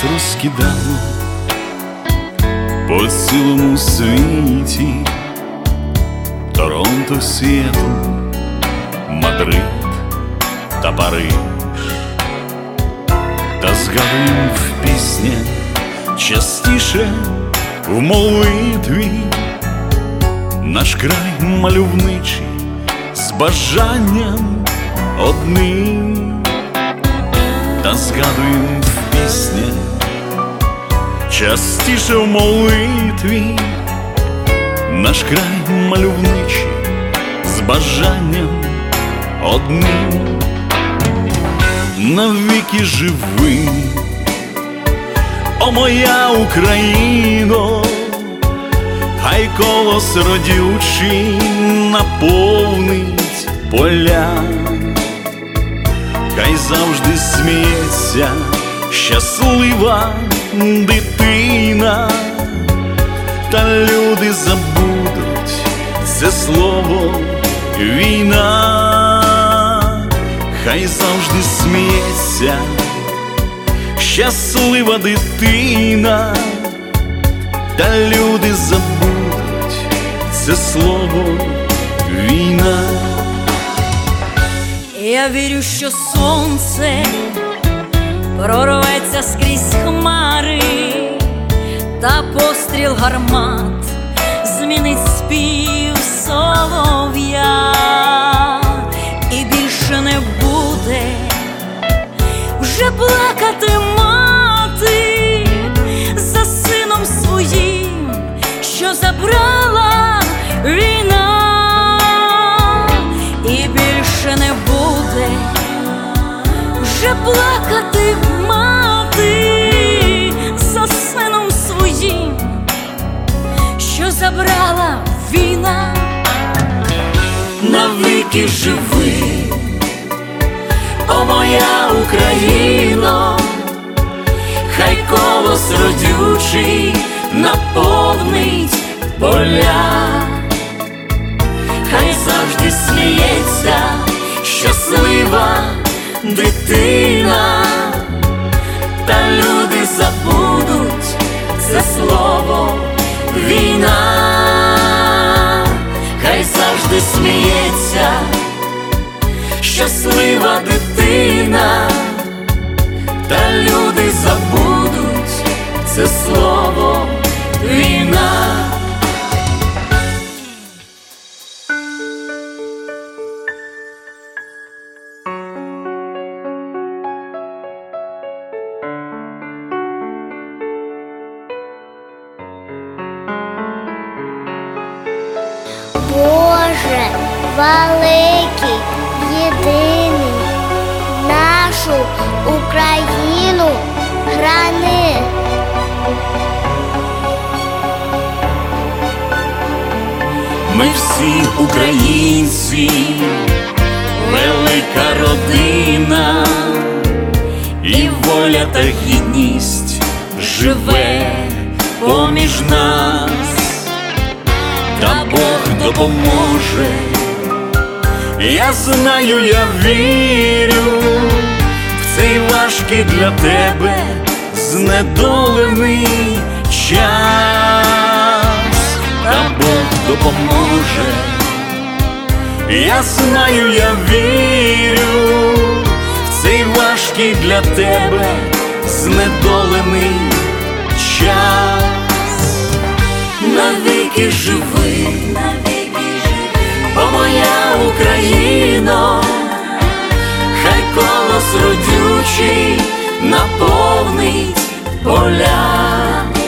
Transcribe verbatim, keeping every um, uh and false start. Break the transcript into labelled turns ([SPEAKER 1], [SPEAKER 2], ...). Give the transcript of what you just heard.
[SPEAKER 1] розкидало по цілому світі: Торонто, Сіетл, Мадрид та Париж. Та згадуєм в піснях частіше, в молитві, наш край мальовничий, з бажанням одним. Та згадуєм в піснях частіше, в молитві, наш край мальовничий, з бажанням одним. Навіки живи, о моя Україно, хай колос родючий наповнить поля, хай завжди сміється щаслива дитина, та люди забудуть це слово війна. Хай завжди сміється щаслива дитина, та люди забудуть це слово війна.
[SPEAKER 2] Я вірю, що сонце прорветься скрізь хмари, та постріл гармат змінить спів солов'я. І більше не буде вже плакати мати за сином своїм, що забрала війна. І більше не буде вже плакати мати за сином своїм, що забрала війна.
[SPEAKER 1] Навіки живи, о моя Україно, хай колос родючий наповнить поля, хай завжди сміється щаслива дитина, та люди забудуть це слово війна. Хай завжди сміється щаслива дитина, та люди забудуть це слово війна.
[SPEAKER 3] Боже великий, єдиний, нашу Україну храни.
[SPEAKER 1] Ми всі українці, велика родина, і воля та гідність живе поміж нас. Та Бог допоможе, я знаю, я вірю, в цей важкий для тебе знедолений час. Та Бог допоможе, я знаю, я вірю, в цей важкий для тебе знедолений час. Навіки живи, о моя Україно, хай колос родючий наповнить поля,